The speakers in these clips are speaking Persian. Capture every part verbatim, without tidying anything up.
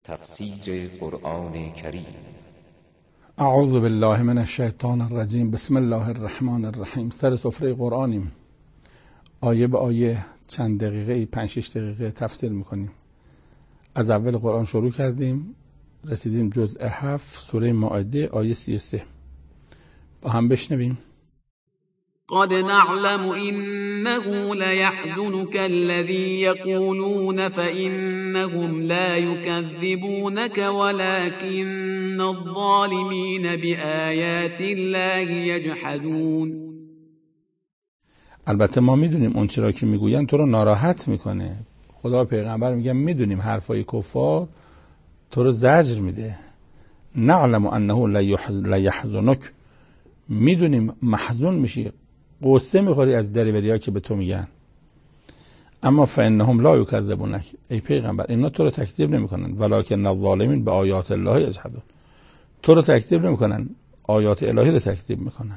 تفسیر قرآن کریم. اعوذ بالله من الشیطان الرجیم. بسم الله الرحمن الرحیم. سر سفره قرآنیم، آیه به آیه چند دقیقه پنج شش دقیقه تفسیر میکنیم. از اول قرآن شروع کردیم، رسیدیم جزء هفت سوره مائده آیه سی و سه. با هم بشنویم. قد نعلم إنه ليحزنك الذي يقولون فإنهم لا يكذبونك ولكن الظالمين بآيات الله يجحدون. البته ما میدونیم اون چرا که میگوین تو رو ناراحت میکنه. خدا پیغمبر میگه میدونیم حرفای کفار تو رو زجر میده. نعلم انه لیحزنک، میدونیم محزون میشی، قصه میخوری از دریوری‌ها که به تو میگن. اما فانهم لا یکذبونک، ای پیغمبر اینا تو رو تکذیب نمیکنن، ولکن الظالمین به آیات الله یجحدون، تو رو تکذیب نمیکنن، آیات الهی رو تکذیب میکنن.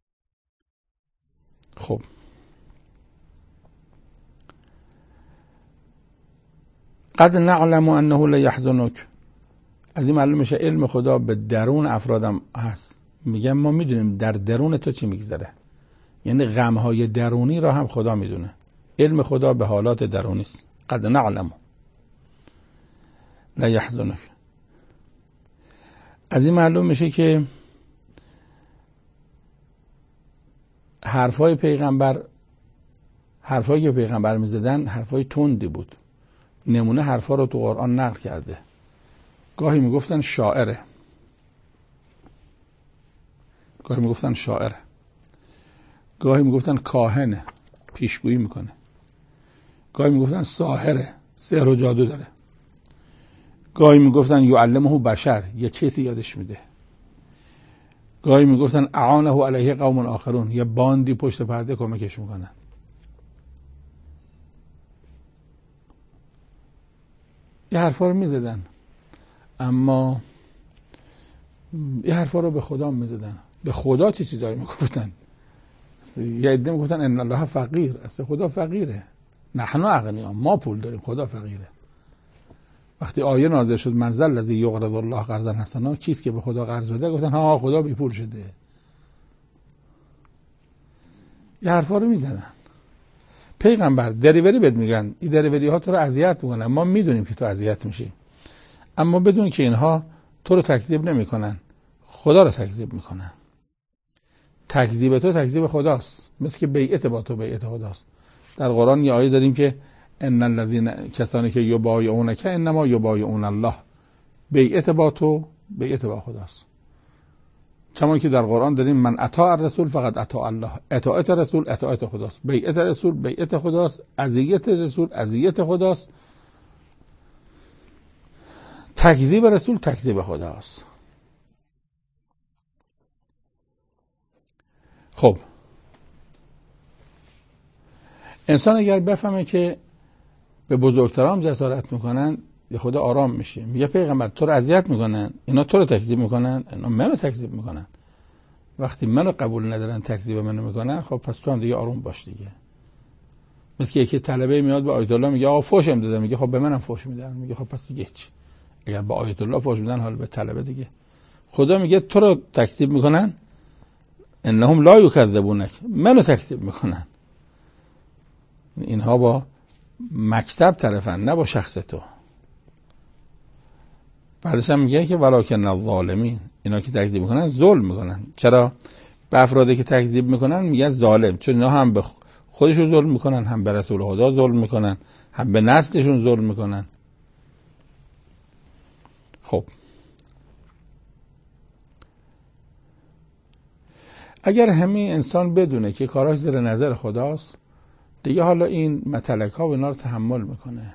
خب قد نعلم انه لیحزنک، از این معلوم میشه علم خدا به درون افرادم هست. میگم ما میدونیم در درون تو چی میگذره، یعنی غمهای درونی را هم خدا میدونه. علم خدا به حالات درونی است. قد نعلم لا يحزنك، از این معلوم میشه که حرفای پیغمبر حرفایی که پیغمبر میزدن حرفای تندی بود. نمونه حرفا رو تو قرآن نقل کرده. گاهی میگفتن شاعره، گاهی میگفتن شاعره، گاهی میگفتن کاهنه، پیشگویی میکنه، گاهی میگفتن ساحره، سحر و جادو داره، گاهی میگفتن یعلمه بشر، یه کسی یادش میده، گاهی میگفتن اعانه علیه قوم آخرون، یه باندی پشت پرده کمکش میکنن. یه حرفا رو میزدن، اما یه حرفا رو به خدا میزدن. به خدا چه چیزایی میگفتن؟ یه عده میگفتن ان الله فقیر، اصلا خدا فقیره، نحن اغنیا، ما پول داریم، خدا فقیره. وقتی آیه نازل شد من ذا الذی یقرض الله قرضا حسنا، کیست که به خدا قرض بده؟ گفتن ها خدا بی پول شده. یه حرفا رو میزنن. پیغمبر دریوری بهت میگن، این دریوری ها تو رو اذیت میکنن، ما میدونیم که تو اذیت میشی، اما بدون که اینها تو رو تکذیب نمیکنن، خدا رو تکذیب میکنن. تکذیب تو تکذیب خداست، مثل که بیعت با تو بیعت خداست. در قرآن یه آیه داریم که ان الذين، کسانی که یبایعونک انما یبایعون الله، بیعت با تو بیعت با خداست. چون که در قرآن داریم من اطاع الرسول فقط اطاع الله، اطاعت رسول اطاعت خداست، بیعت رسول بیعت خداست، اذیت رسول اذیت خداست، تکذیب رسول تکذیب خداست. خب انسان اگر بفهمه که به بزرگترام جسارت میکنن، یه خدا آرام میشه. میگه پیغمبر تو رو اذیت میکنن، اینا تو رو تکذیب میکنن، اینا منو تکذیب میکنن. وقتی منو قبول ندارن تکذیب منو میکنن، خب پس تو هم دیگه آروم باش دیگه. مثل که یکی طلبه میاد به آیت الله میگه آقا فوشم دادم، میگه خب به منم فوش میدن، میگه خب پس دیگه چی؟ اگر به آیت الله فوش میدن حالا به طلبه دیگه. خدا میگه تو رو تکذیب میکنن، انهم لا یکذبونک، منو تکذیب میکنن. اینها با مکتب طرفن، نه با شخص تو. بعدش هم میگه که ولکن الظالمین، اینا که تکذیب میکنن ظلم میکنن. چرا؟ به افرادی که تکذیب میکنن میگن ظالم، چون اینا هم به خودشون ظلم میکنن، هم به رسول خدا ظلم میکنن، هم به نسلشون ظلم میکنن. خب اگر همین انسان بدونه که کاراش زیر نظر خداست، دیگه حالا این متلک ها و اینا رو تحمل میکنه.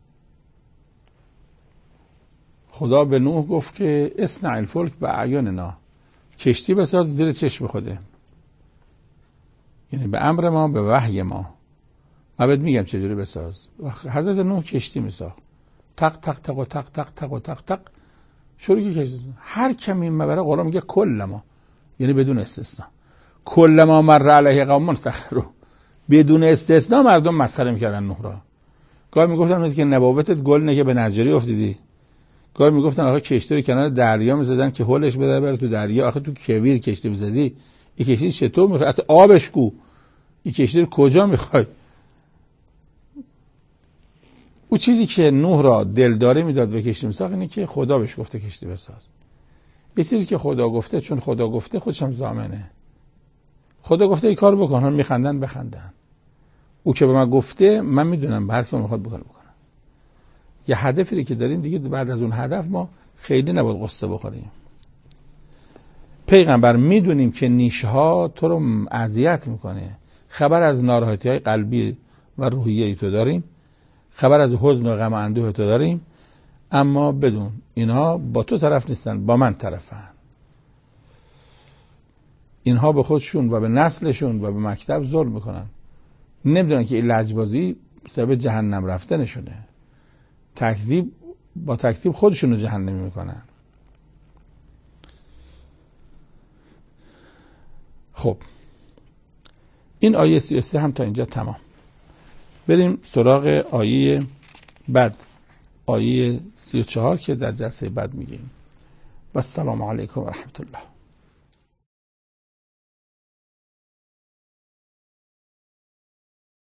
خدا به نوح گفت که اصنع الفلک باعیننا، کشتی بساز زیر چشم خوده، یعنی به امر ما، به وحی ما. من بهت میگم چجوری بساز. حضرت نوح کشتی میساخت، تق تق تق و تق تق تق و تق تق شروع کشتی. هر کمی مبره قرآن میگه کل ما، یعنی بدون استثناء. کل ما مر علیه قوم سخروا، بدون استثناء مردم مسخره میکردن نوح را. گاهی میگفتن که نبوتت گل نه که به نجاری افتیدی، گاهی میگفتن آخه کشتی رو کنار دریا می‌زدن که هولش بده بره تو دریا. آخه تو کویر کشتی می‌سازی، این کشتی چطور می‌خوای؟ اصلا آبش کو؟ این کشتی رو کجا می‌خوای؟ او چیزی که نوح را دلداری میداد و کشتی می‌ساخت اینه که خدا بهش گفته کشتی بساز. یه چیزی که خدا گفته، چون خدا گفته خودش هم ضامنه. خدا گفته این کارو بکن، هم میخندن بخندن. او که به من گفته من میدونم هر کی میخواد بکنه بکنه. یه هدفی که داریم دیگه، بعد از اون هدف ما خیلی نباید قصه بخوریم. پیغمبر میدونیم که نیشها تو رو اذیت میکنه. خبر از ناراحتی های قلبی و روحیه تو داریم، خبر از حزن و غم و اندوه تو داریم، اما بدون اینها با تو طرف نیستن، با من طرفن. اینها به خودشون و به نسلشون و به مکتب ظلم میکنن. نمیدونن که این لجبازی سبب جهنم رفتنشونه. تکذیب با تکذیب خودشون رو جهنمی میکنن. خب این آیه سی و سه هم تا اینجا تمام. بریم سراغ آیه بعد، آیه سی و چهار که در جلسه بعد میگیم. و السلام علیکم و رحمت الله.